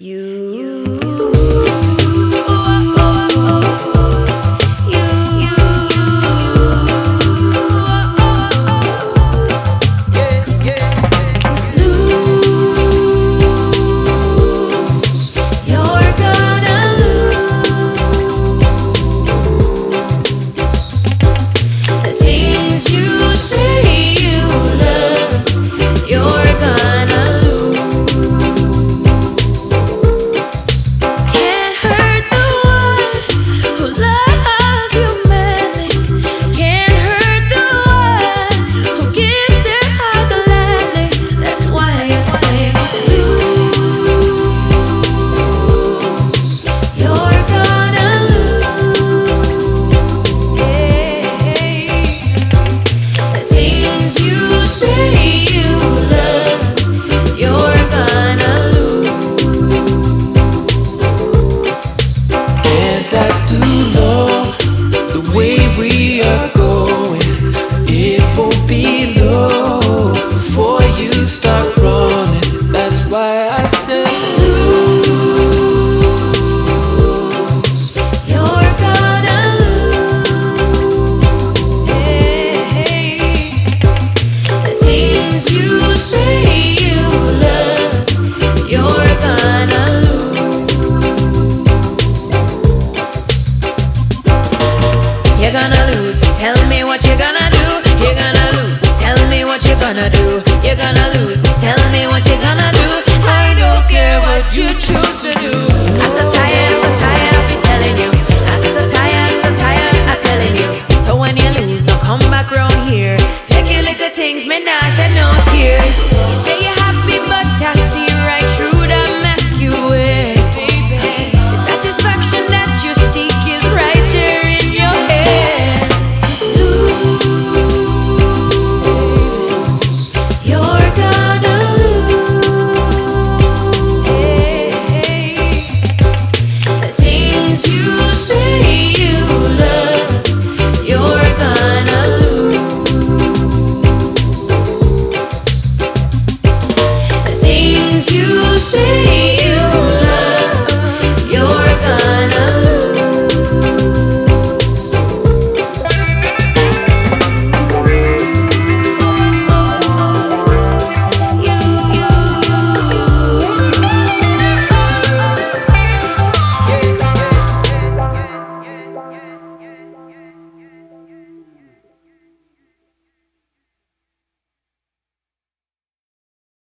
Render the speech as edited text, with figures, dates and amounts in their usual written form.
That's too low. The way we are going, it won't be low before you start running. That's why I said lose. You're gonna lose. Hey. The things you say you love, you're gonna lose. You're gonna lose. Tell me what you're gonna do. You're gonna lose. Tell me what you're gonna do. You're gonna lose. Tell me what you're gonna do. I don't care what you choose to do. I'm so tired of me telling you. I'm so tired of telling you. So when you lose, don't come back round here. Take your little things, me nah shed no tears. You say you're happy, but I see right through that mask you wear. The satisfaction that you seek is right here in your head. You're gonna lose. The things you say you love, you're gonna lose. The things you say